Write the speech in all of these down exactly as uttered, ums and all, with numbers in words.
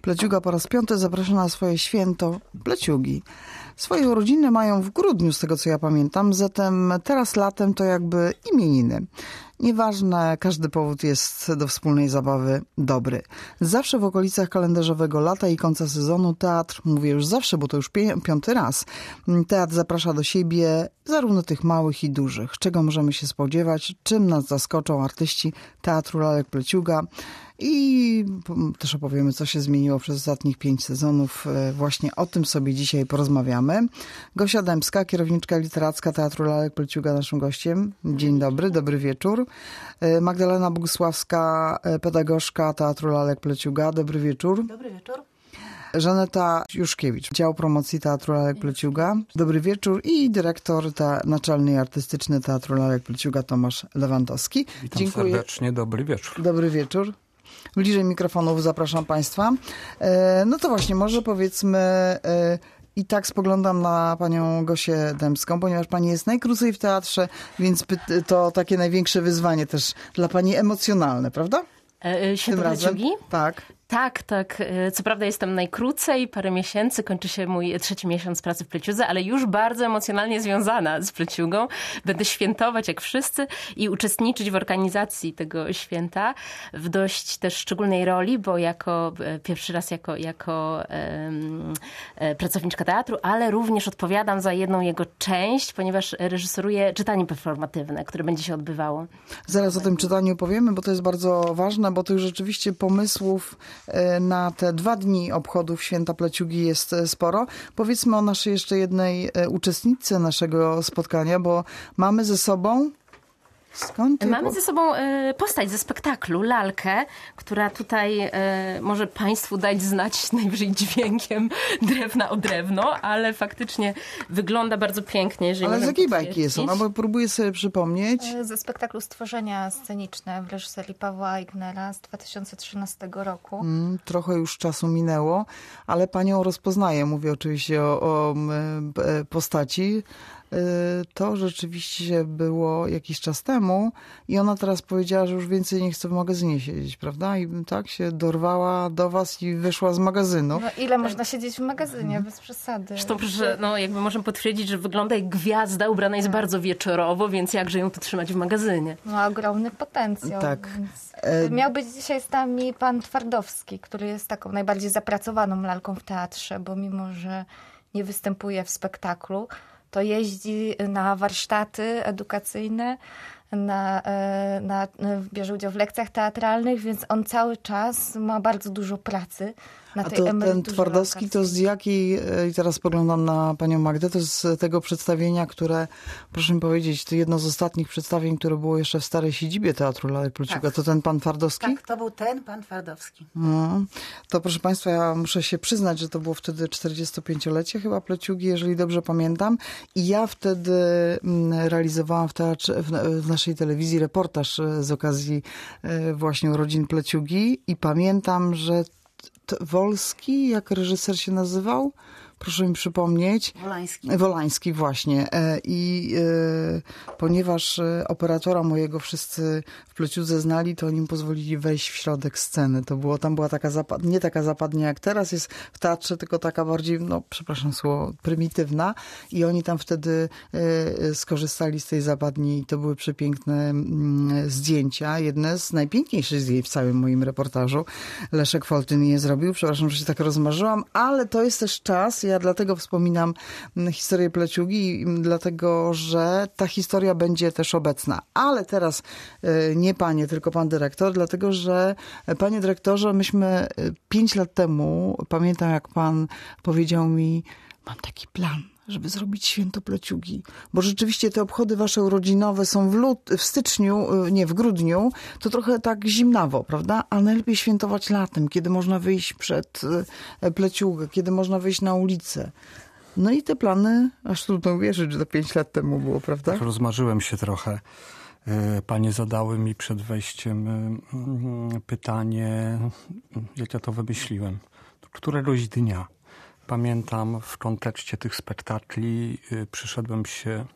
Pleciuga po raz piąty zaprasza na swoje święto Pleciugi. Swoje urodziny mają w grudniu, z tego co ja pamiętam, zatem teraz latem to jakby imieniny. Nieważne, każdy powód jest do wspólnej zabawy dobry. Zawsze w okolicach kalendarzowego lata i końca sezonu teatr, mówię już zawsze, bo to już pi- piąty raz, teatr zaprasza do siebie zarówno tych małych i dużych. Czego możemy się spodziewać, czym nas zaskoczą artyści Teatru Lalek Pleciuga. I też opowiemy, co się zmieniło przez ostatnich pięć sezonów. Właśnie o tym sobie dzisiaj porozmawiamy. Gosia Dębska, kierowniczka literacka Teatru Lalek Pleciuga, naszym gościem. Dzień dobry, dobry wieczór. Magdalena Bogusławska, pedagogzka Teatru Lalek Pleciuga. Dobry wieczór. Dobry wieczór. Żaneta Juszkiewicz, dział promocji Teatru Lalek Pleciuga. Dobry wieczór. I dyrektor ta, naczelny i artystyczny Teatru Lalek Pleciuga Tomasz Lewandowski. Witam Dziękuję. serdecznie, dobry wieczór. Dobry wieczór. Bliżej mikrofonów zapraszam Państwa. No to właśnie, może powiedzmy, i tak spoglądam na panią Gosię Dębską, ponieważ pani jest najkrócej w teatrze, więc to takie największe wyzwanie też dla pani emocjonalne, prawda? E, Święto Pleciugi? Tak. Tak, tak. Co prawda jestem najkrócej, parę miesięcy, kończy się mój trzeci miesiąc pracy w Pleciudze, ale już bardzo emocjonalnie związana z Pleciugą. Będę świętować jak wszyscy i uczestniczyć w organizacji tego święta w dość też szczególnej roli, bo jako pierwszy raz jako, jako um, pracowniczka teatru, ale również odpowiadam za jedną jego część, ponieważ reżyseruję czytanie performatywne, które będzie się odbywało. Zaraz o tym czytaniu powiemy, bo to jest bardzo ważne, bo to już rzeczywiście pomysłów na te dwa dni obchodów Święta Pleciugi jest sporo. Powiedzmy o naszej jeszcze jednej uczestniczce naszego spotkania, bo mamy ze sobą... Skąd? Mamy ze sobą postać ze spektaklu, lalkę, która tutaj może Państwu dać znać najwyżej dźwiękiem drewna o drewno, ale faktycznie wygląda bardzo pięknie. Jeżeli ale z jakiej bajki jest ona? Bo próbuję sobie przypomnieć. Ze spektaklu Stworzenia sceniczne w reżyserii Pawła Eignera z dwa tysiące trzynastego roku. Mm, trochę już czasu minęło, ale panią rozpoznaję. Mówię oczywiście o, o postaci. To rzeczywiście było jakiś czas temu i ona teraz powiedziała, że już więcej nie chce w magazynie siedzieć, prawda? I tak się dorwała do was i wyszła z magazynu. No ile można siedzieć w magazynie, bez przesady. Zresztą, że no, jakby możemy potwierdzić, że wygląda jak gwiazda, ubrana jest bardzo wieczorowo, więc jakże ją tu trzymać w magazynie? Ma ogromny potencjał. Tak. Więc... Miał być dzisiaj z nami pan Twardowski, który jest taką najbardziej zapracowaną lalką w teatrze, bo mimo, że nie występuje w spektaklu, to jeździ na warsztaty edukacyjne, na, na, bierze udział w lekcjach teatralnych, więc on cały czas ma bardzo dużo pracy na tej A to emeryturze ten Twardowski to z jakiej, i teraz spoglądam na panią Magdę, to z tego przedstawienia, które, proszę mi powiedzieć, to jedno z ostatnich przedstawień, które było jeszcze w starej siedzibie Teatru Lalek Pleciuga, tak. To ten pan Twardowski? Tak, to był ten pan Twardowski. No, to proszę państwa, ja muszę się przyznać, że to było wtedy czterdziestopięciolecie chyba Pleciugi, jeżeli dobrze pamiętam. I ja wtedy realizowałam w teatrze, w, w naszej telewizji reportaż z okazji właśnie urodzin Pleciugi i pamiętam, że Wolski, jak reżyser się nazywał? Proszę mi przypomnieć. Wolański. Wolański, właśnie. I e, ponieważ operatora mojego wszyscy w Pleciudze znali, to oni im pozwolili wejść w środek sceny. To było, tam była taka zapad, nie taka zapadnia jak teraz jest w teatrze, tylko taka bardziej, no przepraszam słowo, prymitywna. I oni tam wtedy e, skorzystali z tej zapadni i to były przepiękne m, zdjęcia. Jedne z najpiękniejszych zdjęć w całym moim reportażu. Leszek Foltyn je zrobił. Przepraszam, że się tak rozmarzyłam, ale to jest też czas. Ja dlatego wspominam historię Pleciugi, dlatego, że ta historia będzie też obecna. Ale teraz nie panie, tylko pan dyrektor, dlatego, że panie dyrektorze, myśmy pięć lat temu, pamiętam jak pan powiedział mi, mam taki plan, żeby zrobić święto Pleciugi. Bo rzeczywiście te obchody wasze urodzinowe są w, lut, w styczniu, nie, w grudniu, to trochę tak zimnawo, prawda? A najlepiej świętować latem, kiedy można wyjść przed Pleciugę, kiedy można wyjść na ulicę. No i te plany, aż trudno uwierzyć, że to pięć lat temu było, prawda? Tak, rozmarzyłem się trochę. Panie zadały mi przed wejściem pytanie, jak ja to wymyśliłem. Któregoś dnia. Pamiętam w kontekście tych spektakli y, przyszedłem się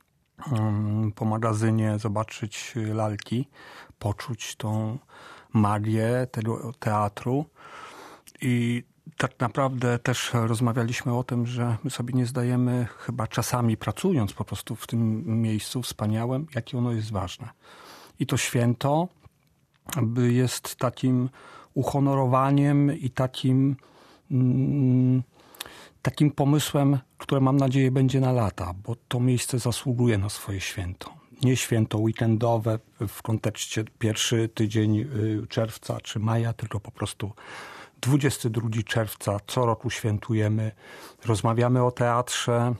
y, po magazynie zobaczyć lalki, poczuć tą magię tego teatru I tak naprawdę też rozmawialiśmy o tym, że my sobie nie zdajemy chyba czasami pracując po prostu w tym miejscu wspaniałym, jakie ono jest ważne. I to święto jest takim uhonorowaniem i takim, mm, takim pomysłem, które mam nadzieję będzie na lata, bo to miejsce zasługuje na swoje święto. Nie święto weekendowe w kontekście pierwszy tydzień czerwca czy maja, tylko po prostu dwudziestego drugiego czerwca co roku świętujemy. Rozmawiamy o teatrze,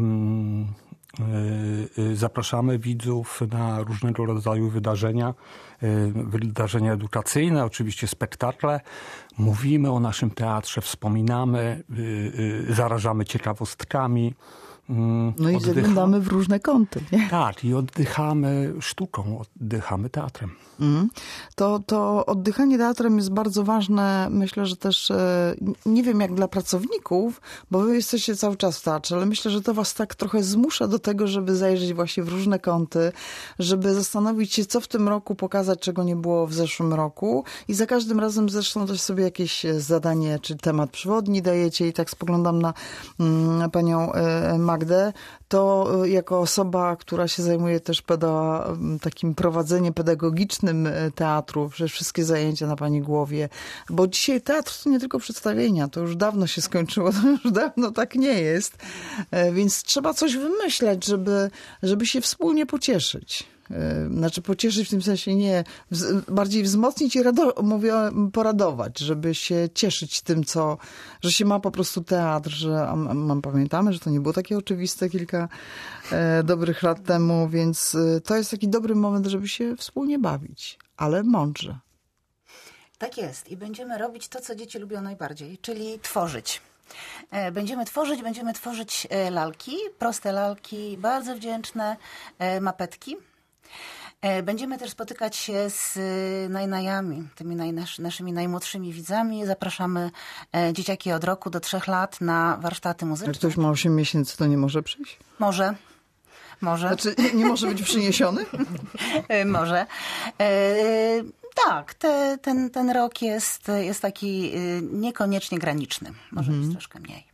zapraszamy widzów na różnego rodzaju wydarzenia, wydarzenia edukacyjne, oczywiście spektakle. Mówimy o naszym teatrze, wspominamy, zarażamy ciekawostkami. No i zaglądamy w różne kąty, nie? Tak, i oddychamy sztuką, oddychamy teatrem. Mm. To, to oddychanie teatrem jest bardzo ważne. Myślę, że też, nie wiem jak dla pracowników, bo wy jesteście cały czas w teatrze, ale myślę, że to was tak trochę zmusza do tego, żeby zajrzeć właśnie w różne kąty, żeby zastanowić się, co w tym roku pokazać, czego nie było w zeszłym roku. I za każdym razem zresztą też sobie jakieś zadanie, czy temat przewodni dajecie. I tak spoglądam na mm, panią Magdę, to jako osoba, która się zajmuje też peda, takim prowadzeniem pedagogicznym teatru, że wszystkie zajęcia na pani głowie, bo dzisiaj teatr to nie tylko przedstawienia, to już dawno się skończyło, to już dawno tak nie jest, więc trzeba coś wymyśleć, żeby, żeby się wspólnie pocieszyć. Znaczy pocieszyć w tym sensie nie, bardziej wzmocnić i rado, mówię, poradować, żeby się cieszyć tym, co, że się ma po prostu teatr, że a, a, pamiętamy, że to nie było takie oczywiste kilka e, dobrych lat temu, więc to jest taki dobry moment, żeby się wspólnie bawić, ale mądrze. Tak jest i będziemy robić to, co dzieci lubią najbardziej, czyli tworzyć. Będziemy tworzyć, będziemy tworzyć lalki, proste lalki, bardzo wdzięczne mapetki. Będziemy też spotykać się z najnajami, tymi naj, naszymi najmłodszymi widzami. Zapraszamy dzieciaki od roku do trzech lat na warsztaty muzyczne. Jak ktoś ma osiem miesięcy, to nie może przyjść? Może. Może. Znaczy nie może być przyniesiony? Może. E, tak, te, ten, ten rok jest, jest taki niekoniecznie graniczny. Może mhm. być troszkę mniej.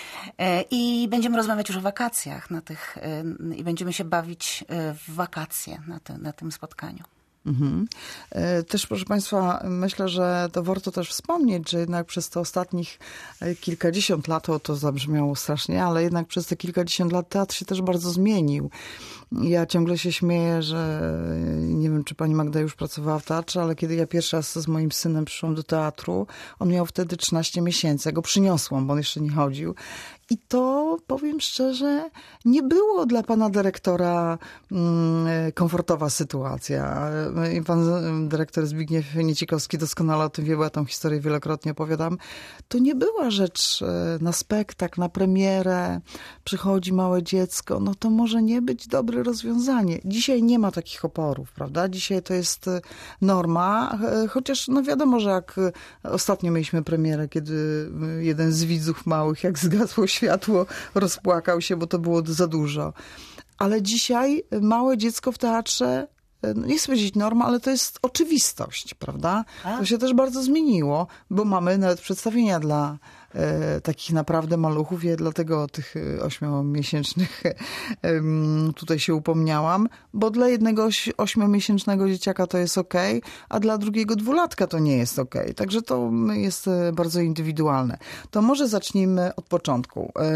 I będziemy rozmawiać już o wakacjach na tych, i będziemy się bawić w wakacje na, te, na tym spotkaniu. Mhm. Też, proszę Państwa, myślę, że to warto też wspomnieć, że jednak przez te ostatnich kilkadziesiąt lat, to zabrzmiało strasznie, ale jednak przez te kilkadziesiąt lat teatr się też bardzo zmienił. Ja ciągle się śmieję, że nie wiem, czy pani Magda już pracowała w teatrze, ale kiedy ja pierwszy raz z moim synem przyszłam do teatru, on miał wtedy trzynaście miesięcy. Ja go przyniosłam, bo on jeszcze nie chodził. I to, powiem szczerze, nie było dla pana dyrektora mm, komfortowa sytuacja. I pan dyrektor Zbigniew Niecikowski doskonale o tym wie, bo ja tą historię wielokrotnie opowiadam. To nie była rzecz na spektakl, na premierę, przychodzi małe dziecko, no to może nie być dobre rozwiązanie. Dzisiaj nie ma takich oporów, prawda? Dzisiaj to jest norma, chociaż no wiadomo, że jak ostatnio mieliśmy premierę, kiedy jeden z widzów małych, jak zgasło światło, rozpłakał się, bo to było za dużo. Ale dzisiaj małe dziecko w teatrze, nie chcę powiedzieć norma, ale to jest oczywistość, prawda? A? To się też bardzo zmieniło, bo mamy nawet przedstawienia dla e, takich naprawdę maluchów. Ja dlatego o tych ośmiomiesięcznych e, tutaj się upomniałam, bo dla jednego ośmiomiesięcznego dzieciaka to jest okej, a dla drugiego dwulatka to nie jest okej. Także to jest bardzo indywidualne. To może zacznijmy od początku. E,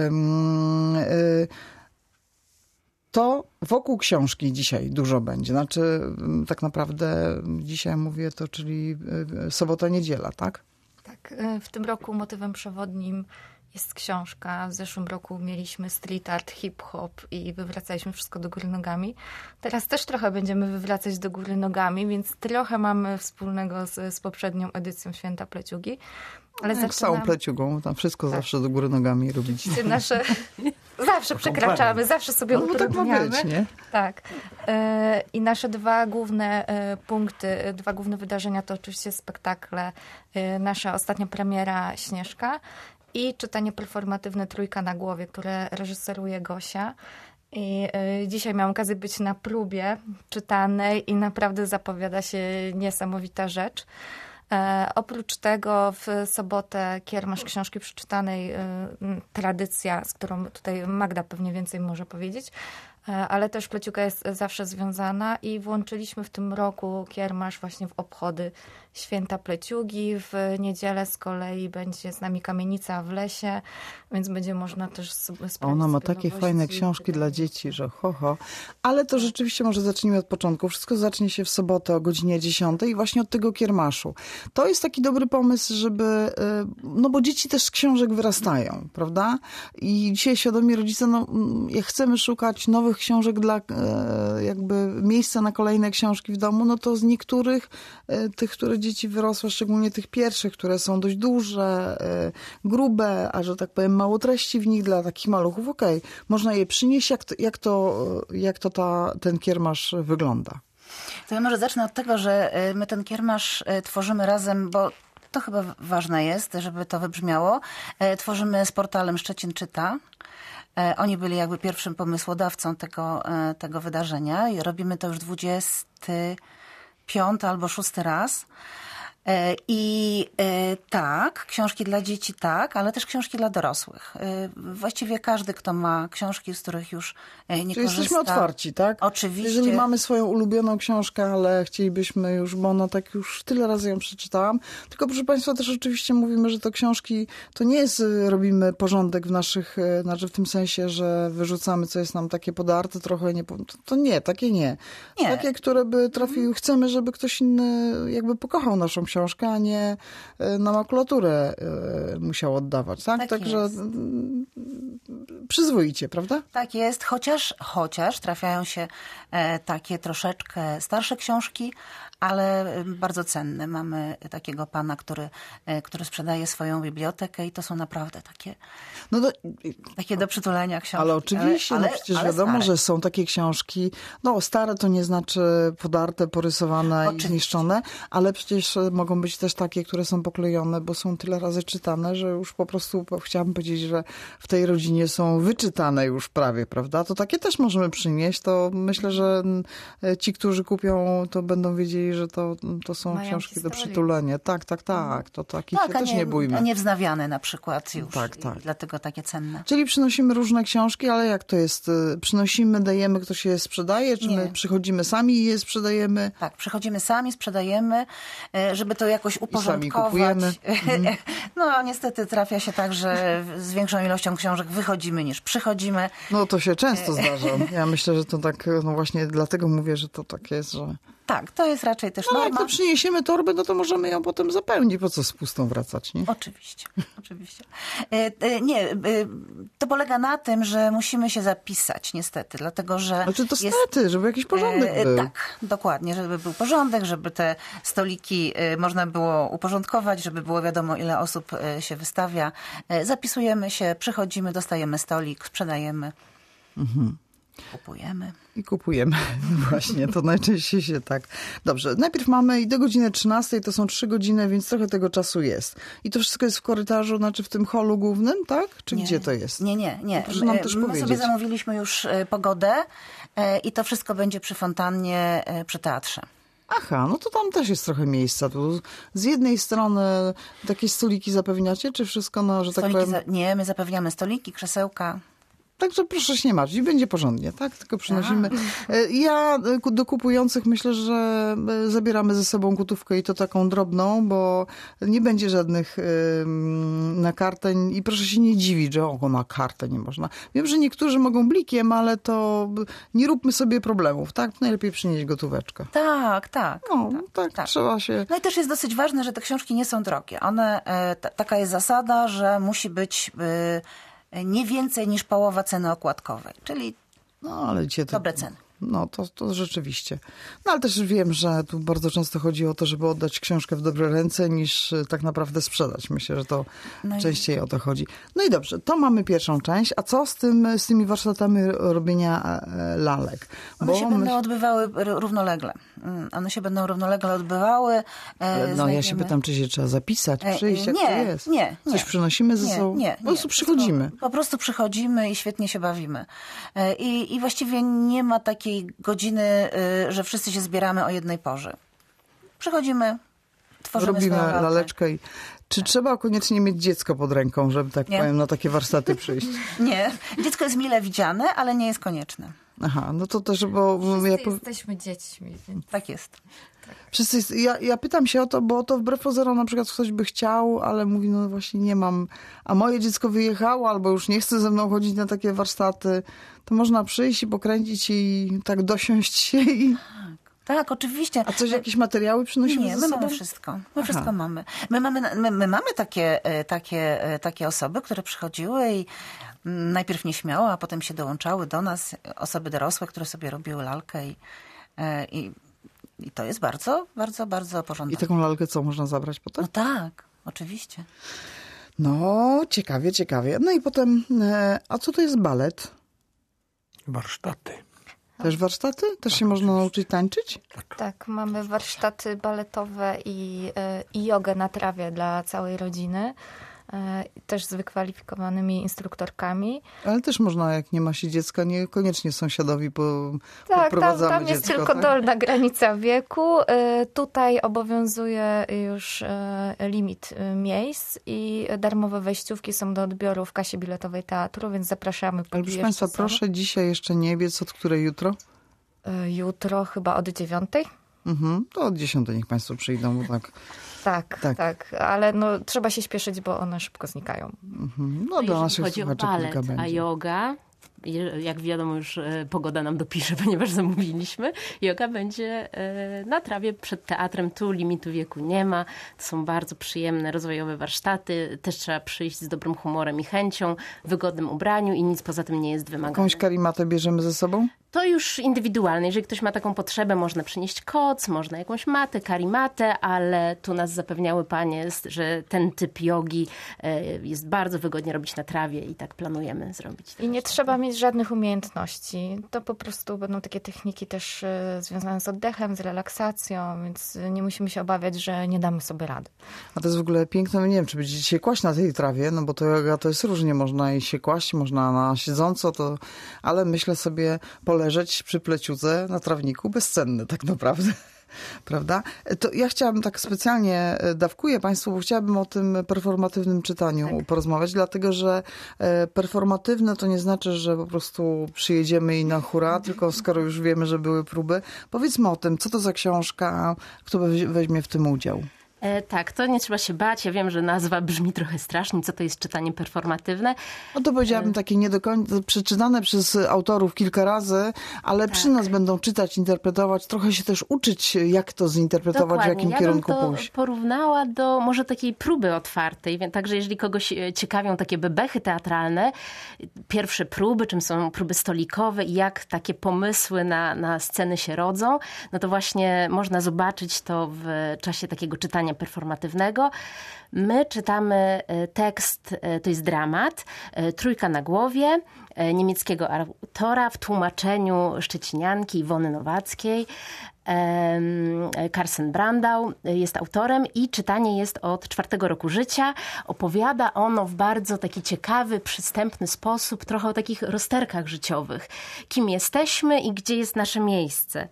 e, To wokół książki dzisiaj dużo będzie. Znaczy, tak naprawdę dzisiaj mówię to, czyli sobota, niedziela, tak? Tak. W tym roku motywem przewodnim jest książka. W zeszłym roku mieliśmy street art, hip-hop i wywracaliśmy wszystko do góry nogami. Teraz też trochę będziemy wywracać do góry nogami, więc trochę mamy wspólnego z, z poprzednią edycją Święta Pleciugi. Ale jak zaczynam... z całą pleciugą, tam wszystko tak. zawsze do góry nogami robić. Nasze... Zawsze przekraczamy, zawsze sobie no, utrudniamy. Tak ma być, nie? Tak. I nasze dwa główne punkty, dwa główne wydarzenia to oczywiście spektakle. Nasza ostatnia premiera Śnieżka i czytanie performatywne Trójka na głowie, które reżyseruje Gosia. I dzisiaj miałam okazję być na próbie czytanej i naprawdę zapowiada się niesamowita rzecz. E, oprócz tego w sobotę kiermasz książki przeczytanej, e, tradycja, z którą tutaj Magda pewnie więcej może powiedzieć, e, ale też pleciuga jest zawsze związana i włączyliśmy w tym roku kiermasz właśnie w obchody Święta Pleciugi. W niedzielę z kolei będzie z nami Kamienica w lesie, więc będzie można też sprawdzić. Ona ma takie fajne książki dla dzieci, że ho, ho. Ale to rzeczywiście może zacznijmy od początku. Wszystko zacznie się w sobotę o godzinie dziesiątej i właśnie od tego kiermaszu. To jest taki dobry pomysł, żeby... No bo dzieci też z książek wyrastają, prawda? I dzisiaj świadomi rodzice, no jak chcemy szukać nowych książek dla jakby miejsca na kolejne książki w domu, no to z niektórych tych, które dzieci wyrosłe, szczególnie tych pierwszych, które są dość duże, grube, a że tak powiem mało treści w nich dla takich maluchów, okej, okay, można je przynieść. Jak to, jak to, jak to ta, ten kiermasz wygląda? To ja może zacznę od tego, że my ten kiermasz tworzymy razem, bo to chyba ważne jest, żeby to wybrzmiało. Tworzymy z portalem Szczecin Czyta. Oni byli jakby pierwszym pomysłodawcą tego, tego wydarzenia i robimy to już dwudziesty piąty albo szósty raz. I tak, książki dla dzieci tak, ale też książki dla dorosłych. Właściwie każdy, kto ma książki, z których już nie Czyli korzysta. Jesteśmy otwarci, tak? Oczywiście. Jeżeli mamy swoją ulubioną książkę, ale chcielibyśmy już, bo ona tak już tyle razy ją przeczytałam. Tylko proszę Państwa, też oczywiście mówimy, że to książki, to nie jest, robimy porządek w naszych, znaczy w tym sensie, że wyrzucamy, co jest nam takie podarte, trochę nie, to, to nie, takie nie. nie. Takie, które by trafiły, chcemy, żeby ktoś inny jakby pokochał naszą książkę, a nie na makulaturę musiał oddawać, tak? tak Także przyzwoicie, prawda? Tak jest, chociaż, chociaż trafiają się takie troszeczkę starsze książki, ale bardzo cenne. Mamy takiego pana, który, który sprzedaje swoją bibliotekę i to są naprawdę takie, no to, takie do przytulenia książki. Ale oczywiście, ale, no przecież ale wiadomo, stare. Że są takie książki, no stare to nie znaczy podarte, porysowane oczywiście. I zniszczone, ale przecież mogą być też takie, które są poklejone, bo są tyle razy czytane, że już po prostu chciałabym powiedzieć, że w tej rodzinie są wyczytane już prawie, prawda? To takie też możemy przynieść. To myślę, że ci, którzy kupią, to będą wiedzieli, że to, to są Mają książki historię. Do przytulenia. Tak, tak, tak. To takich tak, się też nie, nie bójmy. A nie wznawiane na przykład już. Tak, tak. Dlatego takie cenne. Czyli przynosimy różne książki, ale jak to jest? Przynosimy, dajemy, ktoś je sprzedaje? Czy nie. My przychodzimy sami i je sprzedajemy? Tak, przychodzimy sami, sprzedajemy, żeby to jakoś uporządkować. I sami kupujemy. Mhm. No niestety trafia się tak, że z większą ilością książek wychodzimy niż przychodzimy. No to się często zdarza. Ja myślę, że to tak, no właśnie dlatego mówię, że to tak jest, że... Tak, to jest raczej też no, norma. Jak to przyniesiemy torbę, no to możemy ją potem zapełnić. Po co z pustą wracać, nie? Oczywiście, oczywiście. Nie, to polega na tym, że musimy się zapisać niestety, dlatego że... Ale czy to jest... stety, żeby jakiś porządek był. Tak, dokładnie, żeby był porządek, żeby te stoliki można było uporządkować, żeby było wiadomo, ile osób się wystawia. Zapisujemy się, przychodzimy, dostajemy stolik, sprzedajemy. Mhm. Kupujemy. I kupujemy. No właśnie, to najczęściej się tak. Dobrze, najpierw mamy i do godziny trzynastej, to są trzy godziny, więc trochę tego czasu jest. I to wszystko jest w korytarzu, znaczy w tym holu głównym, tak? Czy nie, gdzie to jest? Nie, nie, nie. Proszę nam też My powiedzieć. sobie zamówiliśmy już pogodę i to wszystko będzie przy fontannie, przy teatrze. Aha, no to tam też jest trochę miejsca. Tu z jednej strony takie stoliki zapewniacie, czy wszystko, no, że stoliki tak powiem... Za... Nie, my zapewniamy stoliki, krzesełka. Także proszę się nie martwić, będzie porządnie, tak? Tylko przynosimy. A. Ja do kupujących myślę, że zabieramy ze sobą gotówkę i to taką drobną, bo nie będzie żadnych na kartę i proszę się nie dziwić, że o, na kartę nie można. Wiem, że niektórzy mogą blikiem, ale to nie róbmy sobie problemów, tak? Najlepiej przynieść gotóweczkę. Tak, tak. No, tak, tak, tak, trzeba się... No i też jest dosyć ważne, że te książki nie są drogie. One, t- taka jest zasada, że musi być... Y- nie więcej niż połowa ceny okładkowej, czyli no, ale to, dobre ceny. No to, to rzeczywiście. No ale też wiem, że tu bardzo często chodzi o to, żeby oddać książkę w dobre ręce, niż tak naprawdę sprzedać. Myślę, że to no częściej i... o to chodzi. No i dobrze, to mamy pierwszą część. A co z tym, z tymi warsztatami robienia lalek? One Bo się my... będą odbywały równolegle. One się będą równolegle odbywały. Ale no Znajdziemy... ja się pytam, czy się trzeba zapisać, przyjść, jak nie, to jest? Nie, nie. Coś przynosimy ze sobą? Nie, nie. Po prostu przychodzimy. Po prostu przychodzimy i świetnie się bawimy. I, i właściwie nie ma takiej godziny, że wszyscy się zbieramy o jednej porze. Przychodzimy, tworzymy robimy swoją lalkę. laleczkę. I... Czy trzeba koniecznie mieć dziecko pod ręką, żeby tak Nie. powiem, na takie warsztaty przyjść? Nie, dziecko jest mile widziane, ale nie jest konieczne. Aha, no to też, bo ja, po- Jesteśmy dziećmi, więc Tak jest. wszyscy, jest- ja, ja pytam się o to, bo to wbrew pozorom na przykład ktoś by chciał, ale mówi, no właśnie nie mam, a moje dziecko wyjechało albo już nie chce ze mną chodzić na takie warsztaty, to można przyjść i pokręcić i tak dosiąść się i... Tak, oczywiście. A coś, jakieś materiały przynosimy Nie, ze my sobą? mamy wszystko. My Aha. wszystko mamy. My mamy, my, my mamy takie, e, takie, e, takie osoby, które przychodziły i mm, najpierw nieśmiało, a potem się dołączały do nas. Osoby dorosłe, które sobie robiły lalkę i, e, i, i to jest bardzo, bardzo, bardzo I pożądane. taką lalkę co, można zabrać potem? No tak, oczywiście. No, ciekawie, ciekawie. No i potem, e, a co to jest balet? Warsztaty. Też warsztaty? Też się można nauczyć tańczyć? tak, mamy warsztaty baletowe i, e, i jogę na trawie dla całej rodziny. E, Też z wykwalifikowanymi instruktorkami. Ale też można, jak nie ma się dziecka, niekoniecznie sąsiadowi po, Tak, tam, poprowadzamy tam jest dziecko, tylko tak? dolna granica wieku. E, Tutaj obowiązuje już e, limit e, miejsc i darmowe wejściówki są do odbioru w kasie biletowej teatru, więc zapraszamy. Ale proszę póki Państwa, jeszcze są. proszę dzisiaj jeszcze nie biec, od której jutro? E, Jutro chyba od dziewiątej. Mhm, to od dziesiątej niech Państwo przyjdą, bo tak. Tak, Tak. tak, ale no, trzeba się śpieszyć, bo one szybko znikają. Mhm. No, No, dla jeżeli naszych chodzi o słuchaczy balet, kilka a będzie. yoga, je- jak wiadomo już e, pogoda nam dopisze, ponieważ zamówiliśmy, yoga będzie e, na trawie przed teatrem, tu limitu wieku nie ma. To są bardzo przyjemne, rozwojowe warsztaty. Też trzeba przyjść z dobrym humorem i chęcią, w wygodnym ubraniu i nic poza tym nie jest wymagane. Jakąś karimatę bierzemy ze sobą? To już indywidualne. Jeżeli ktoś ma taką potrzebę, można przynieść koc, można jakąś matę, karimatę, ale tu nas zapewniały panie, że ten typ jogi e, jest bardzo wygodnie robić na trawie i tak planujemy zrobić. I nie trzeba mieć żadnych umiejętności. To po prostu będą takie techniki też e, związane z oddechem, z relaksacją, więc nie musimy się obawiać, że nie damy sobie rady. A to jest w ogóle piękne, no nie wiem, czy będziecie się kłaść na tej trawie, no bo to yoga to jest różnie, można i się kłaść, można na siedząco, to, ale myślę sobie poleżeć przy pleciudze na trawniku, bezcenne tak naprawdę. Prawda? To ja chciałabym tak specjalnie, dawkuję Państwu, bo chciałabym o tym performatywnym czytaniu tak. porozmawiać, dlatego że performatywne to nie znaczy, że po prostu przyjedziemy i na hura, tylko skoro już wiemy, że były próby, powiedzmy o tym, co to za książka, kto weźmie w tym udział. E, tak, to nie trzeba się bać. Ja wiem, że nazwa brzmi trochę strasznie. Co to jest czytanie performatywne? No to powiedziałabym takie nie do końca, przeczytane przez autorów kilka razy, ale tak. przy nas będą czytać, interpretować, trochę się też uczyć, jak to zinterpretować, Dokładnie. w jakim ja kierunku bym to pójść. porównała do może takiej próby otwartej. Także jeżeli kogoś ciekawią takie bebechy teatralne, pierwsze próby, czym są próby stolikowe i jak takie pomysły na, na sceny się rodzą, no to właśnie można zobaczyć to w czasie takiego czytania performatywnego. My czytamy tekst, to jest dramat, Trójka na głowie, niemieckiego autora w tłumaczeniu szczecinianki Iwony Nowackiej. Karsten Brandau jest autorem i czytanie jest od czwartego roku życia. Opowiada ono w bardzo taki ciekawy, przystępny sposób, trochę o takich rozterkach życiowych. Kim jesteśmy i gdzie jest nasze miejsce.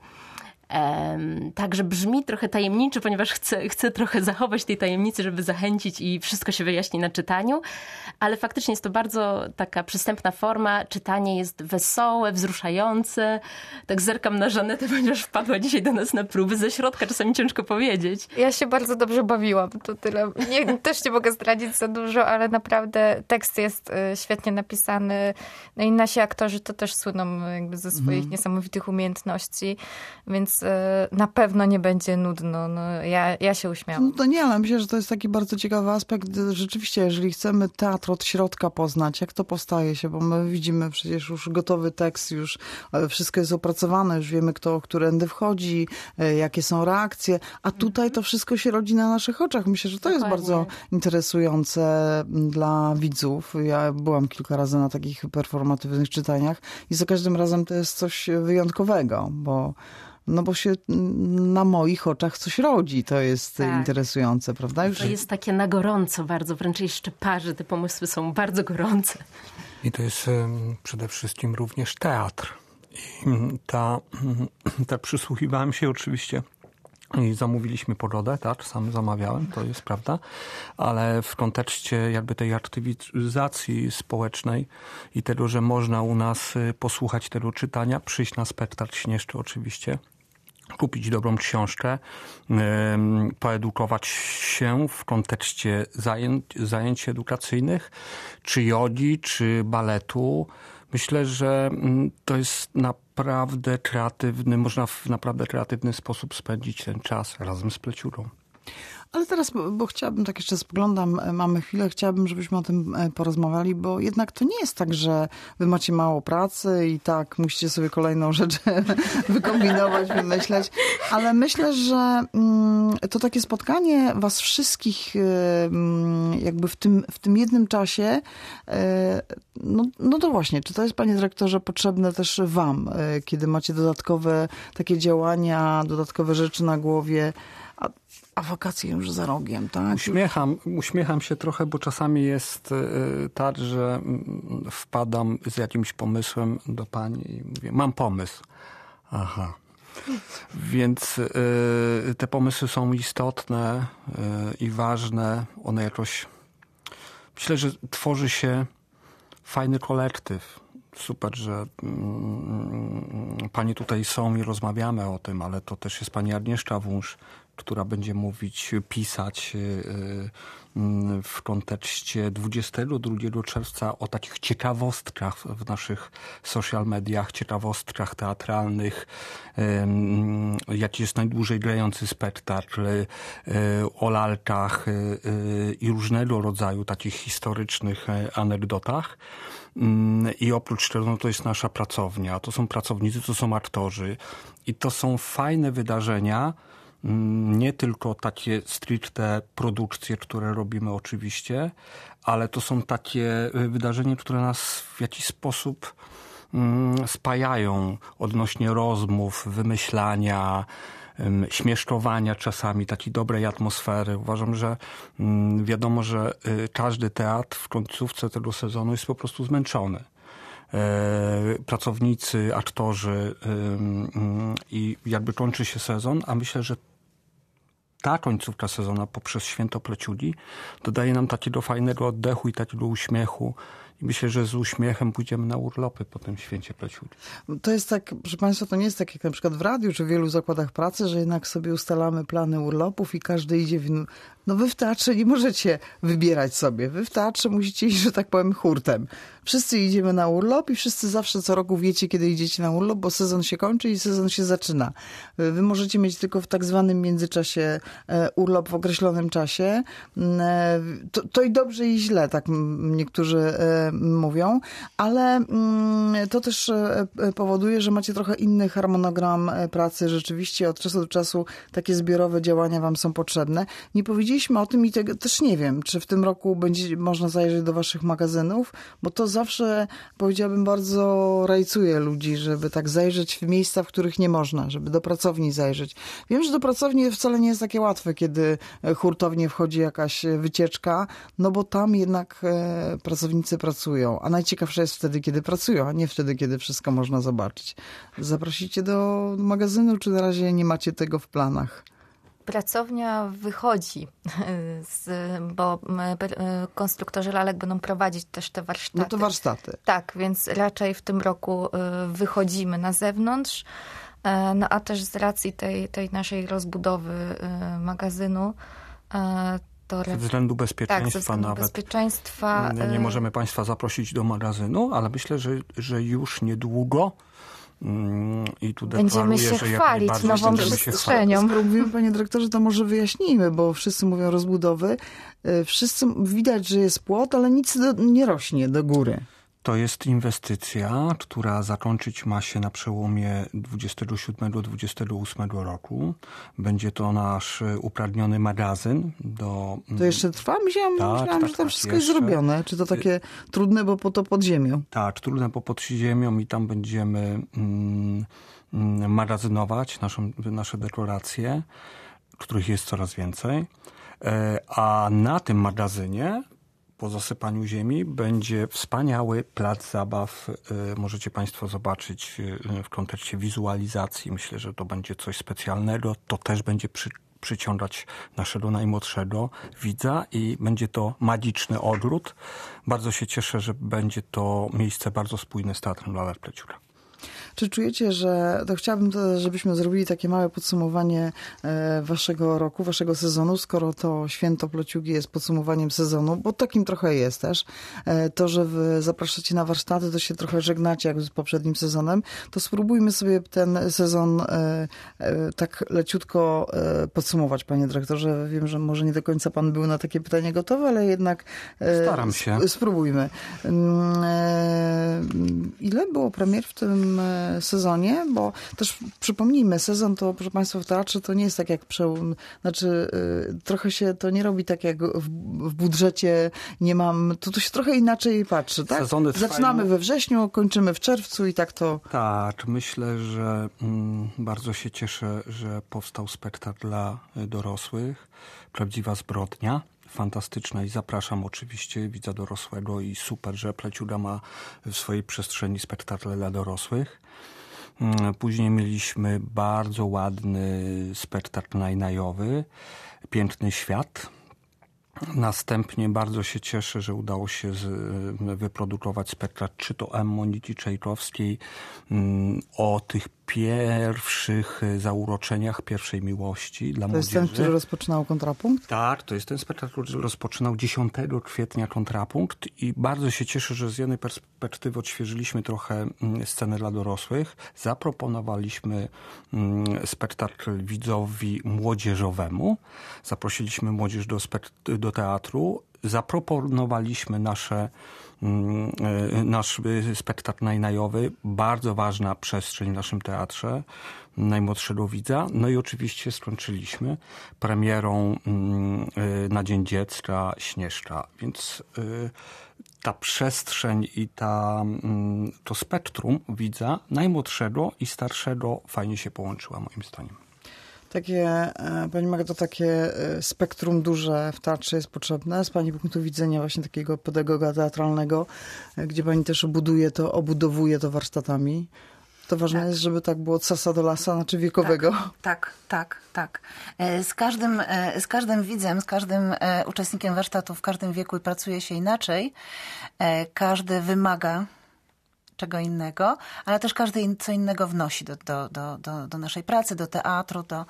Um, także brzmi trochę tajemniczo, ponieważ chcę, chcę trochę zachować tej tajemnicy, żeby zachęcić i wszystko się wyjaśni na czytaniu, ale faktycznie jest to bardzo taka przystępna forma. Czytanie jest wesołe, wzruszające. Tak zerkam na Żanetę, ponieważ wpadła dzisiaj do nas na próby ze środka, czasami ciężko powiedzieć. Ja się bardzo dobrze bawiłam, to tyle. Nie, też nie mogę zdradzić za dużo, ale naprawdę tekst jest świetnie napisany. No i nasi aktorzy to też słyną jakby ze swoich mhm. niesamowitych umiejętności, więc na pewno nie będzie nudno. No, ja, ja się uśmiałam. No to nie, ale myślę, że to jest taki bardzo ciekawy aspekt. Rzeczywiście, jeżeli chcemy teatr od środka poznać, jak to powstaje się, bo my widzimy przecież już gotowy tekst, już wszystko jest opracowane, już wiemy, kto którędy wchodzi, jakie są reakcje, a tutaj to wszystko się rodzi na naszych oczach. Myślę, że to Dokładnie. jest bardzo interesujące dla widzów. Ja byłam kilka razy na takich performatywnych czytaniach i za każdym razem to jest coś wyjątkowego, bo No bo się na moich oczach coś rodzi. To jest tak. interesujące, prawda? Już... To jest takie na gorąco bardzo, wręcz jeszcze parzy. Te pomysły są bardzo gorące. I to jest przede wszystkim również teatr. I ta, ta przysłuchiwałem się oczywiście I zamówiliśmy pogodę, tak, sam zamawiałem, to jest prawda, ale w kontekście jakby tej aktywizacji społecznej i tego, że można u nas posłuchać tego czytania, przyjść na spektakl Śnieżczy oczywiście, kupić dobrą książkę, poedukować się w kontekście zajęć, zajęć edukacyjnych, czy jogi, czy baletu. Myślę, że to jest naprawdę kreatywny, można w naprawdę kreatywny sposób spędzić ten czas razem z pleciurą. Ale teraz, bo chciałabym, tak jeszcze spoglądam, mamy chwilę, chciałabym, żebyśmy o tym porozmawiali, bo jednak to nie jest tak, że wy macie mało pracy i tak musicie sobie kolejną rzecz wykombinować, wymyśleć, ale myślę, że to takie spotkanie was wszystkich jakby w tym, w tym jednym czasie, no, no to właśnie, czy to jest, panie dyrektorze, potrzebne też wam, kiedy macie dodatkowe takie działania, dodatkowe rzeczy na głowie, a, a wakacje już za rogiem, tak? Uśmiecham, uśmiecham się trochę, bo czasami jest tak, że wpadam z jakimś pomysłem do pani i mówię, mam pomysł. Aha. Więc te pomysły są istotne i ważne. One jakoś... Myślę, że tworzy się fajny kolektyw. Super, że pani tutaj są i rozmawiamy o tym, ale to też jest pani Agnieszka Wąż, która będzie mówić, pisać w kontekście dwudziestego drugiego czerwca o takich ciekawostkach w naszych social mediach, ciekawostkach teatralnych, jaki jest najdłużej grający spektakl, o lalkach i różnego rodzaju takich historycznych anegdotach. I oprócz tego no to jest nasza pracownia, to są pracownicy, to są aktorzy i to są fajne wydarzenia, nie tylko takie stricte produkcje, które robimy oczywiście, ale to są takie wydarzenia, które nas w jakiś sposób spajają odnośnie rozmów, wymyślania, śmieszkowania czasami, takiej dobrej atmosfery. Uważam, że wiadomo, że każdy teatr w końcówce tego sezonu jest po prostu zmęczony. Pracownicy, aktorzy i jakby kończy się sezon, a myślę, że ta końcówka sezonu poprzez Święto Pleciuni dodaje nam takiego fajnego oddechu i takiego uśmiechu. I myślę, że z uśmiechem pójdziemy na urlopy po tym Święcie Pleciuni. To jest tak, proszę państwa, to nie jest tak jak na przykład w radiu czy w wielu zakładach pracy, że jednak sobie ustalamy plany urlopów i każdy idzie w... No wy w teatrze nie możecie wybierać sobie. Wy w teatrze musicie iść, że tak powiem, hurtem. Wszyscy idziemy na urlop i wszyscy zawsze co roku wiecie, kiedy idziecie na urlop, bo sezon się kończy i sezon się zaczyna. Wy możecie mieć tylko w tak zwanym międzyczasie urlop w określonym czasie. To, to i dobrze i źle, tak niektórzy mówią, ale to też powoduje, że macie trochę inny harmonogram pracy. Rzeczywiście od czasu do czasu takie zbiorowe działania wam są potrzebne. Nie powiedzieliśmy o tym i tego też nie wiem, czy w tym roku będzie można zajrzeć do waszych magazynów, bo to zawsze, powiedziałabym, bardzo rajcuje ludzi, żeby tak zajrzeć w miejsca, w których nie można, żeby do pracowni zajrzeć. Wiem, że do pracowni wcale nie jest takie łatwe, kiedy hurtownie wchodzi jakaś wycieczka, no bo tam jednak pracownicy pracują, a najciekawsze jest wtedy, kiedy pracują, a nie wtedy, kiedy wszystko można zobaczyć. Zaprosicie do magazynu, czy na razie nie macie tego w planach? Pracownia wychodzi, z, bo konstruktorzy lalek będą prowadzić też te warsztaty. No to warsztaty. Tak, więc raczej w tym roku wychodzimy na zewnątrz. No a też z racji tej, tej naszej rozbudowy magazynu to... Ze względu bezpieczeństwa tak, ze względu nawet. Bezpieczeństwa. Nie, nie możemy państwa zaprosić do magazynu, ale myślę, że, że już niedługo i tu będziemy się że chwalić nową przestrzenią. Skoro mówimy, panie dyrektorze, to może wyjaśnijmy, bo wszyscy mówią rozbudowy. Wszyscy widać, że jest płot, ale nic do, nie rośnie do góry. To jest inwestycja, która zakończyć ma się na przełomie dwudziestego siódmego dwudziestego ósmego roku. Będzie to nasz upragniony magazyn. Do... To jeszcze trwa? Myślałam, tak, myślałam tak, że to tak, wszystko jeszcze. jest zrobione. Czy to takie trudne, bo po to pod ziemią? Tak, trudne, bo pod ziemią i tam będziemy mm, magazynować naszą, nasze dekoracje, których jest coraz więcej. A na tym magazynie po zasypaniu ziemi będzie wspaniały plac zabaw. Możecie Państwo zobaczyć w kontekście wizualizacji. Myślę, że to będzie coś specjalnego. To też będzie przy, przyciągać naszego najmłodszego widza i będzie to magiczny ogród. Bardzo się cieszę, że będzie to miejsce bardzo spójne z Teatrem Lalek Pleciura. Czy czujecie, że to chciałabym, to, żebyśmy zrobili takie małe podsumowanie waszego roku, waszego sezonu, skoro to Święto Pleciugi jest podsumowaniem sezonu, bo takim trochę jest też. To, że wy zapraszacie na warsztaty, to się trochę żegnacie jak z poprzednim sezonem, to spróbujmy sobie ten sezon tak leciutko podsumować, panie dyrektorze. Wiem, że może nie do końca pan był na takie pytanie gotowy, ale jednak staram się. Spróbujmy. Ile było premier w tym sezonie, bo też przypomnijmy, sezon to, proszę Państwa, w teatrze to nie jest tak jak przełom, znaczy y, trochę się to nie robi tak jak w, w budżecie, nie mam, to, to się trochę inaczej patrzy, tak? Sezony trwają... Zaczynamy we wrześniu, kończymy w czerwcu i tak to... Tak, myślę, że mm, bardzo się cieszę, że powstał spektakl dla dorosłych, Prawdziwa zbrodnia. Fantastyczna i zapraszam oczywiście widza dorosłego i super, że Pleciuga ma w swojej przestrzeni spektakle dla dorosłych. Później mieliśmy bardzo ładny spektakl najnajowy, Piękny świat. Następnie bardzo się cieszę, że udało się z, wyprodukować spektakl czy to M. Moniki Czajkowskiej o tych pierwszych zauroczeniach pierwszej miłości dla młodzieży. To jest ten, który rozpoczynał Kontrapunkt? Tak, to jest ten spektakl, który rozpoczynał dziesiątego kwietnia Kontrapunkt i bardzo się cieszę, że z jednej perspektywy odświeżyliśmy trochę scenę dla dorosłych. Zaproponowaliśmy spektakl widzowi młodzieżowemu. Zaprosiliśmy młodzież do, spek- do teatru. Zaproponowaliśmy nasze nasz spektakl najnajowy, bardzo ważna przestrzeń w naszym teatrze, najmłodszego widza. No i oczywiście skończyliśmy premierą na Dzień Dziecka Śnieżka. Więc ta przestrzeń i ta, to spektrum widza najmłodszego i starszego fajnie się połączyła moim zdaniem. Takie, pani Magdo, takie spektrum duże w teatrze jest potrzebne z pani punktu widzenia właśnie takiego pedagoga teatralnego, gdzie pani też obuduje to, obudowuje to warsztatami. To ważne tak. jest, żeby tak było od sasa do lasa, znaczy wiekowego. Tak, tak, tak, tak. Z każdym, z każdym widzem, z każdym uczestnikiem warsztatu w każdym wieku pracuje się inaczej. Każdy wymaga czego innego, ale też każdy co innego wnosi do, do, do, do, do naszej pracy, do teatru, do,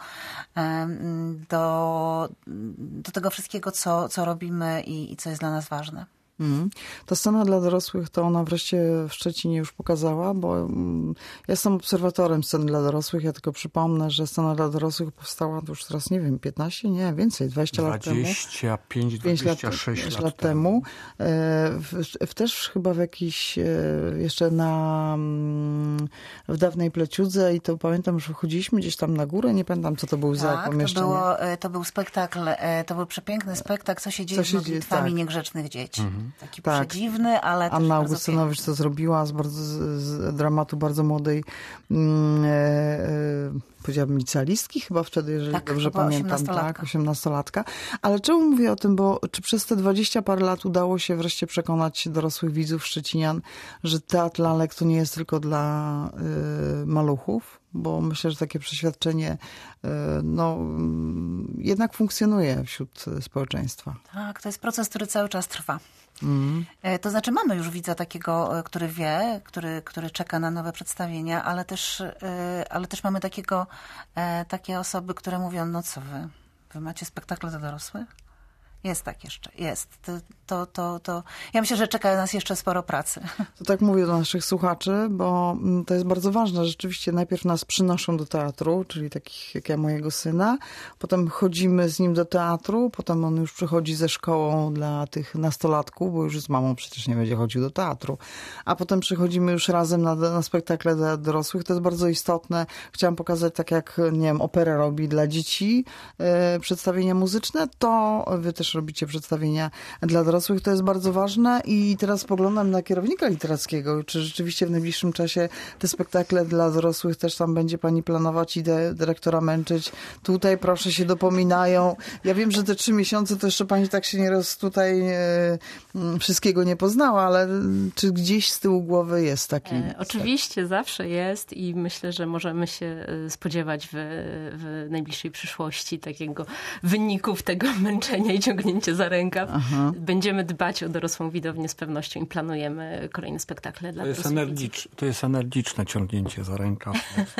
do, do tego wszystkiego, co, co robimy i, i co jest dla nas ważne. Mm. Ta scena dla dorosłych to ona wreszcie w Szczecinie już pokazała, bo mm, ja jestem obserwatorem sceny dla dorosłych. Ja tylko przypomnę, że scena dla dorosłych powstała już teraz, nie wiem, piętnaście? Nie, więcej, dwadzieścia lat temu. dwadzieścia pięć, dwadzieścia sześć lat, lat, lat temu. W, w, też chyba w jakiś, jeszcze na, w dawnej Pleciudze i to pamiętam, że chodziliśmy gdzieś tam na górę, nie pamiętam, co to był tak, za pomieszczenie. To, było, to był spektakl, to był przepiękny spektakl, co się dzieje co się z modlitwami tak. niegrzecznych dzieci. Mhm. Taki tak. przedziwny, ale Anna też Augustynowicz to zrobiła z, bardzo, z, z dramatu bardzo młodej e, e, powiedziałabym licealistki chyba wtedy, jeżeli tak, dobrze pamiętam. Tak, osiemnastolatka. Ale czemu mówię o tym, bo czy przez te dwadzieścia parę lat udało się wreszcie przekonać dorosłych widzów szczecinian, że teatr lalek to nie jest tylko dla y, maluchów? Bo myślę, że takie przeświadczenie no, jednak funkcjonuje wśród społeczeństwa. Tak, to jest proces, który cały czas trwa. Mm. To znaczy mamy już widza takiego, który wie, który, który czeka na nowe przedstawienia, ale też, ale też mamy takiego, takie osoby, które mówią, no co wy, wy macie spektakle dla dorosłych? Jest tak jeszcze, jest. To, to, to, to... Ja myślę, że czeka nas jeszcze sporo pracy. To tak mówię do naszych słuchaczy, bo to jest bardzo ważne. Rzeczywiście najpierw nas przynoszą do teatru, czyli takich jak ja mojego syna. Potem chodzimy z nim do teatru, potem on już przychodzi ze szkołą dla tych nastolatków, bo już z mamą przecież nie będzie chodził do teatru. A potem przychodzimy już razem na, na spektakle dla dorosłych. To jest bardzo istotne. Chciałam pokazać, tak jak, nie wiem, opera robi dla dzieci, yy, przedstawienia muzyczne, to wy też też robicie przedstawienia dla dorosłych. To jest bardzo ważne i teraz spoglądam na kierownika literackiego. Czy rzeczywiście w najbliższym czasie te spektakle dla dorosłych też tam będzie pani planować i de- dyrektora męczyć? Tutaj proszę się dopominają. Ja wiem, że te trzy miesiące to jeszcze pani tak się nieraz tutaj e, wszystkiego nie poznała, ale czy gdzieś z tyłu głowy jest taki... E, oczywiście, zawsze jest i myślę, że możemy się spodziewać w, w najbliższej przyszłości takiego wyników tego męczenia i ciągnięcia za rękaw. Aha. Będziemy dbać o dorosłą widownię z pewnością i planujemy kolejne spektakle dla to jest dorosłych. Energicz, to jest energiczne ciągnięcie za rękaw.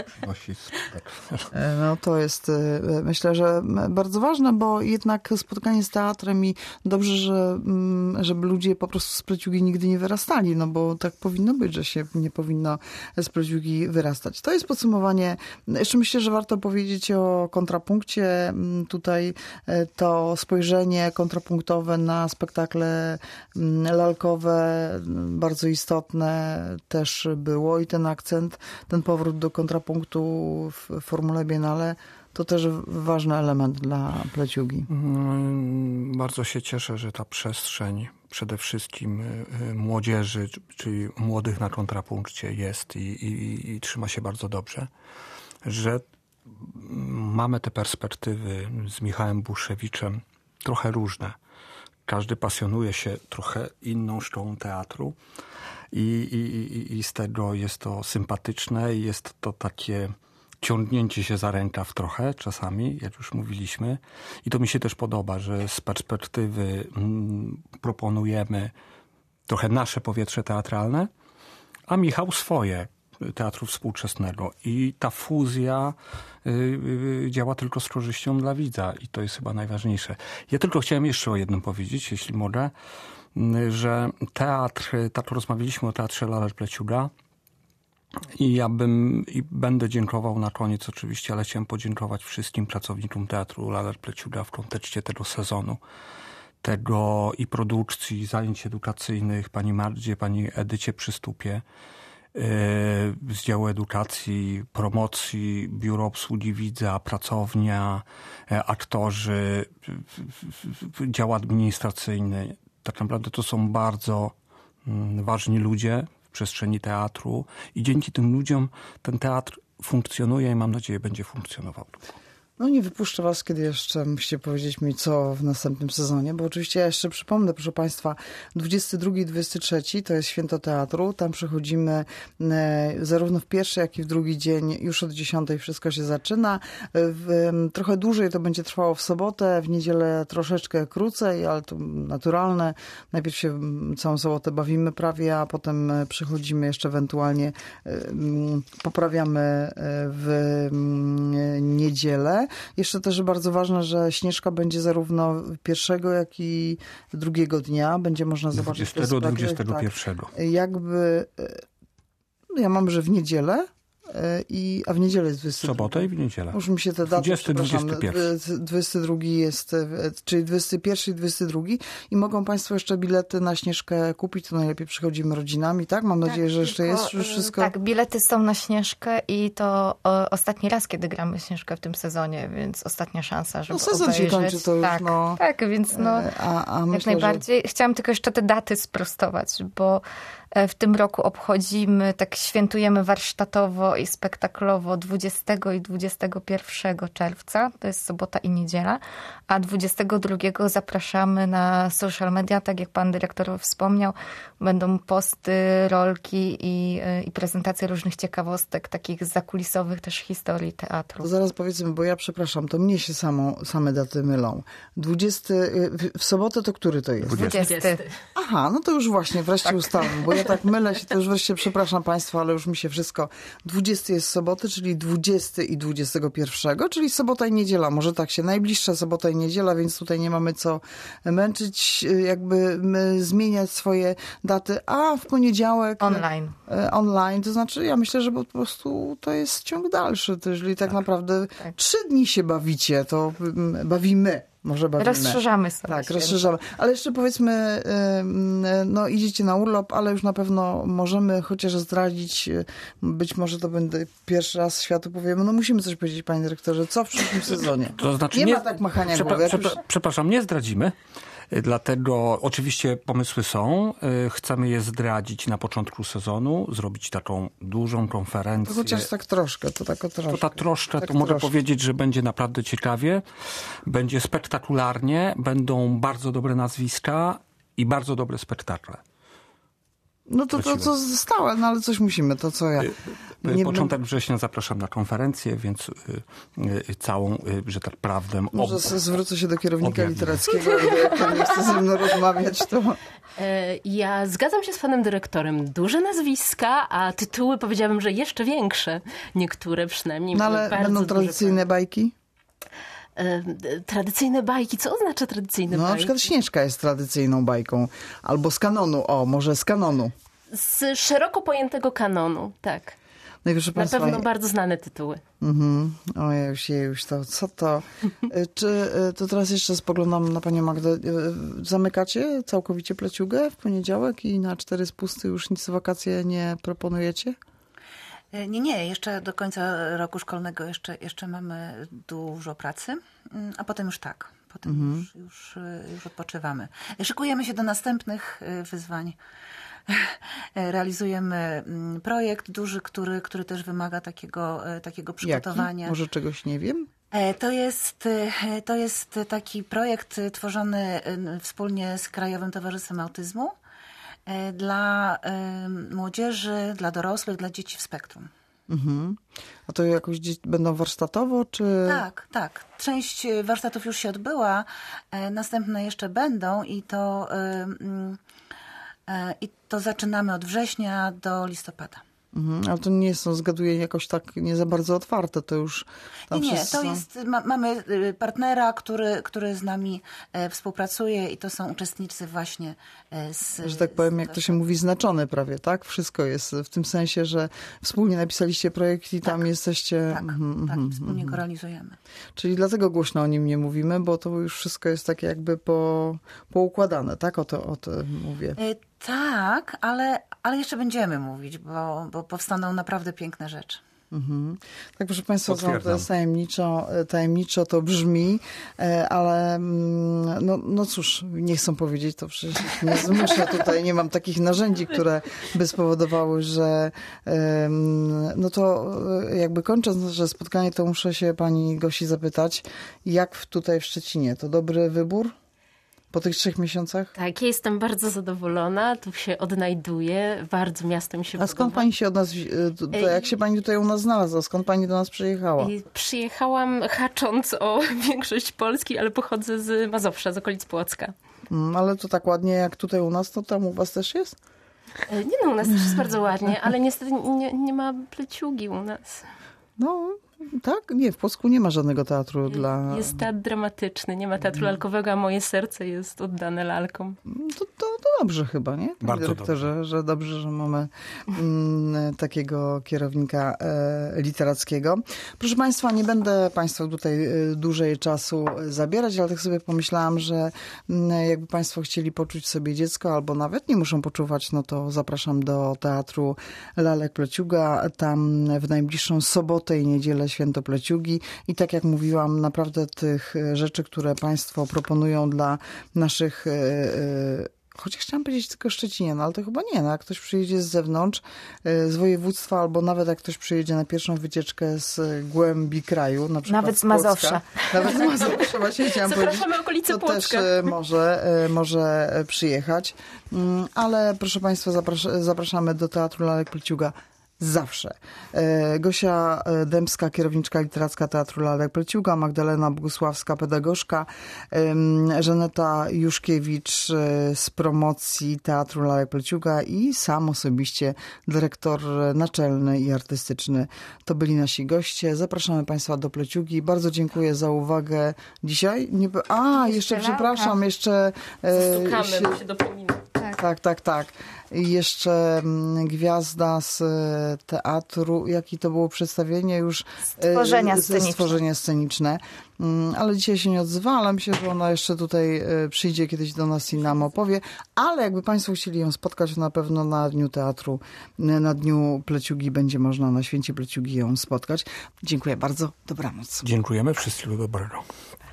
No to jest, myślę, że bardzo ważne, bo jednak spotkanie z teatrem i dobrze, że, żeby ludzie po prostu z pleciugi nigdy nie wyrastali, no bo tak powinno być, że się nie powinno z pleciugi wyrastać. To jest podsumowanie. Jeszcze myślę, że warto powiedzieć o kontrapunkcie. Tutaj to spojrzenie kontrapunktowe na spektakle lalkowe bardzo istotne też było i ten akcent, ten powrót do kontrapunktu w formule Biennale to też ważny element dla pleciugi. Bardzo się cieszę, że ta przestrzeń przede wszystkim młodzieży, czyli młodych na kontrapunkcie jest i, i, i trzyma się bardzo dobrze, że mamy te perspektywy z Michałem Buszewiczem trochę różne. Każdy pasjonuje się trochę inną szkołą teatru i, i, i z tego jest to sympatyczne i jest to takie ciągnięcie się za rękaw trochę czasami, jak już mówiliśmy. I to mi się też podoba, że z perspektywy mm, proponujemy trochę nasze powietrze teatralne, a Michał swoje teatru współczesnego. I ta fuzja y, y, działa tylko z korzyścią dla widza i to jest chyba najważniejsze. Ja tylko chciałem jeszcze o jednym powiedzieć, jeśli mogę, y, że teatr, tak rozmawialiśmy o teatrze Lalek Pleciuga i ja bym i będę dziękował na koniec oczywiście, ale chciałem podziękować wszystkim pracownikom teatru Lalek Pleciuga w kontekście tego sezonu, tego i produkcji, zajęć edukacyjnych, pani Mardzie, pani Edycie Przystupie, z działu edukacji, promocji, biuro obsługi widza, pracownia, aktorzy, dział administracyjny. Tak naprawdę to są bardzo ważni ludzie w przestrzeni teatru i dzięki tym ludziom ten teatr funkcjonuje i mam nadzieję będzie funkcjonował. No nie wypuszczę was, kiedy jeszcze musicie powiedzieć mi, co w następnym sezonie, bo oczywiście ja jeszcze przypomnę, proszę państwa, dwudziestego drugiego i dwudziestego trzeciego to jest Święto Teatru. Tam przychodzimy e, zarówno w pierwszy, jak i w drugi dzień. Już od dziesiątej wszystko się zaczyna. W, trochę dłużej to będzie trwało w sobotę, w niedzielę troszeczkę krócej, ale to naturalne. Najpierw się całą sobotę bawimy prawie, a potem przychodzimy jeszcze ewentualnie, e, poprawiamy w niedzielę. Jeszcze też bardzo ważne, że Śnieżka będzie zarówno pierwszego, jak i drugiego dnia. Będzie można zobaczyć... dwudziestego do dwudziestego pierwszego. Tak, jakby... Ja mam, że w niedzielę, i, a w niedzielę jest dwudziesty drugi. Sobotę i w niedzielę. Już mi się te daty, dwudziesty, dwudziesty pierwszy. dwudziesty drugi jest, czyli dwudziesty pierwszy i dwudziesty drugi. I mogą państwo jeszcze bilety na Śnieżkę kupić. To najlepiej przychodzimy rodzinami, tak? Mam nadzieję, tak, że jeszcze tylko, jest już wszystko. Tak, bilety są na Śnieżkę i to o, ostatni raz, kiedy gramy Śnieżkę w tym sezonie, więc ostatnia szansa, żeby no, sezon obejrzeć. się kończy, to już, tak, no, tak, więc no, a, a jak myślę, najbardziej. Że... Chciałam tylko jeszcze te daty sprostować, bo w tym roku obchodzimy, tak świętujemy warsztatowo i spektaklowo dwudziestego i dwudziestego pierwszego czerwca, to jest sobota i niedziela, a dwudziestego drugiego zapraszamy na social media, tak jak pan dyrektor wspomniał, będą posty, rolki i, i prezentacje różnych ciekawostek, takich zakulisowych też historii teatru. To zaraz powiedzmy, bo ja przepraszam, to mnie się samo, same daty mylą. dwudziesty w sobotę to który to jest? dwudziesty. Aha, no to już właśnie, wreszcie tak. Ustalam, bo ja tak mylę się, to już wreszcie przepraszam państwa, ale już mi się wszystko... dwudziesty jest soboty, czyli dwudziestego i dwudziestego pierwszego, czyli sobota i niedziela. Może tak się, najbliższa sobota i niedziela, więc tutaj nie mamy co męczyć, jakby zmieniać swoje daty, a w poniedziałek... Online. Online, to znaczy ja myślę, że po prostu to jest ciąg dalszy. To jeżeli tak, tak naprawdę tak. trzy dni się bawicie, to bawimy. może bawimy. Rozszerzamy sobie. Tak, święta. rozszerzamy. Ale jeszcze powiedzmy, no idziecie na urlop, ale już na pewno możemy chociaż zdradzić, być może to będzie pierwszy raz światu powiemy, no musimy coś powiedzieć, panie dyrektorze, co w przyszłym sezonie? To znaczy nie, nie ma tak machania przepra- głowy. przepra- Już... Przepraszam, nie zdradzimy. Dlatego oczywiście pomysły są. Chcemy je zdradzić na początku sezonu, zrobić taką dużą konferencję. To chociaż tak troszkę, to tak o troszkę. To tak troszkę, tak to mogę troszkę. powiedzieć, że będzie naprawdę ciekawie. Będzie spektakularnie, będą bardzo dobre nazwiska i bardzo dobre spektakle. No to to, co zostało, no ale coś musimy, to co ja... Nie Początek września zapraszam na konferencję, więc y, y, całą, y, że tak prawdę... Może ob... zwrócę się do kierownika objawię. literackiego, jak pan nie chce ze mną rozmawiać, to... Ja zgadzam się z panem dyrektorem. Duże nazwiska, a tytuły powiedziałabym, że jeszcze większe. Niektóre przynajmniej. No ale będą tradycyjne bajki? Tradycyjne bajki. Co oznacza tradycyjne no, bajki? Na przykład Śnieżka jest tradycyjną bajką. Albo z kanonu. O, może z kanonu. Z szeroko pojętego kanonu, tak. No i proszę Na państwa, pewno bardzo znane tytuły. Mhm. Ojej, już, już to, co to? Czy to teraz jeszcze spoglądam na panią Magdę. Zamykacie całkowicie Pleciugę w poniedziałek i na cztery spusty już nic w wakacje nie proponujecie? Nie, nie, jeszcze do końca roku szkolnego jeszcze, jeszcze mamy dużo pracy, a potem już tak, potem mhm. już, już, już odpoczywamy. Szykujemy się do następnych wyzwań. Realizujemy projekt duży, który, który też wymaga takiego, takiego przygotowania. Jaki? Może czegoś nie wiem? To jest, to jest taki projekt tworzony wspólnie z Krajowym Towarzystwem Autyzmu dla młodzieży, dla dorosłych, dla dzieci w spektrum. Mhm. A to jakoś będą warsztatowo, czy... Tak, tak. Część warsztatów już się odbyła, następne jeszcze będą i to, i to zaczynamy od września do listopada. Mhm, ale to nie są, zgaduję, jakoś tak nie za bardzo otwarte, to już tam Nie, nie, wszyscy to są... jest, ma, mamy partnera, który, który z nami e, współpracuje i to są uczestnicy właśnie e, z... Że tak powiem, jak to się mówi, znaczone prawie, tak? Wszystko jest w tym sensie, że wspólnie napisaliście projekt i tak, tam jesteście... Tak, mhm, tak, mhm, wspólnie mhm. go realizujemy. Czyli dlatego głośno o nim nie mówimy, bo to już wszystko jest takie jakby po, poukładane, tak? O to, o to mówię. E, tak, ale, ale jeszcze będziemy mówić, bo, bo powstaną naprawdę piękne rzeczy. Mhm. Tak, proszę państwa, to jest tajemniczo, tajemniczo to brzmi, ale no, no cóż, nie chcę powiedzieć, to przecież nie zmuszę tutaj, nie mam takich narzędzi, które by spowodowały, że no to jakby kończąc nasze spotkanie, to muszę się pani Gosi zapytać, jak tutaj w Szczecinie, to dobry wybór? Po tych trzech miesiącach? Tak, ja jestem bardzo zadowolona, tu się odnajduję, bardzo miasto mi się podoba. A skąd pani się od nas, to jak się pani tutaj u nas znalazła? Skąd pani do nas przyjechała? Przyjechałam hacząc o większość Polski, ale pochodzę z Mazowsza, z okolic Płocka. Hmm, ale to tak ładnie jak tutaj u nas, to tam u was też jest? Nie no, u nas też jest bardzo ładnie, ale niestety nie, nie ma Pleciugi u nas. No... Tak? Nie, w Płocku nie ma żadnego teatru dla... Jest teatr dramatyczny, nie ma teatru lalkowego, a moje serce jest oddane lalkom. To, to, to dobrze chyba, nie? Panie Bardzo dyrektorze, dobrze. Że dobrze, że mamy mm, takiego kierownika e, literackiego. Proszę państwa, nie będę państwu tutaj e, dłużej czasu zabierać, ale tak sobie pomyślałam, że m, jakby państwo chcieli poczuć sobie dziecko, albo nawet nie muszą poczuwać, no to zapraszam do Teatru Lalek Pleciuga. Tam w najbliższą sobotę i niedzielę Święto Pleciugi i tak jak mówiłam, naprawdę tych rzeczy, które państwo proponują dla naszych, yy, chociaż chciałam powiedzieć tylko Szczecinie, no ale to chyba nie, no jak ktoś przyjedzie z zewnątrz, yy, z województwa, albo nawet jak ktoś przyjedzie na pierwszą wycieczkę z głębi kraju, na przykład nawet z Płocka, Mazowsza. Nawet z Mazowsza, właśnie chciałam Zapraszamy powiedzieć. okolice To Płocka. też yy, może, yy, może przyjechać, yy, ale proszę państwa, zapras- zapraszamy do Teatru Lalek Pleciuga zawsze. Gosia Dębska, kierowniczka literacka Teatru Lalek Pleciuga, Magdalena Bogusławska, pedagogzka, Żaneta Juszkiewicz z promocji Teatru Lalek Pleciuga i sam osobiście dyrektor naczelny i artystyczny. To byli nasi goście. Zapraszamy państwa do Pleciugi. Bardzo dziękuję za uwagę dzisiaj. Nie... A, jeszcze, jeszcze przepraszam, jeszcze... Zastukamy, się... się dopomina. Tak, tak, tak. tak. I jeszcze gwiazda z teatru, jakie to było przedstawienie już? Stworzenia sceniczne. Stworzenia sceniczne. Ale dzisiaj się nie odzywa, ale myślę, że ona jeszcze tutaj przyjdzie kiedyś do nas i nam opowie. Ale jakby Państwo chcieli ją spotkać, na pewno na Dniu Teatru, na Dniu Pleciugi będzie można na Święcie Pleciugi ją spotkać. Dziękuję bardzo. Dobranoc. Dziękujemy. Wszystkiego dobrego.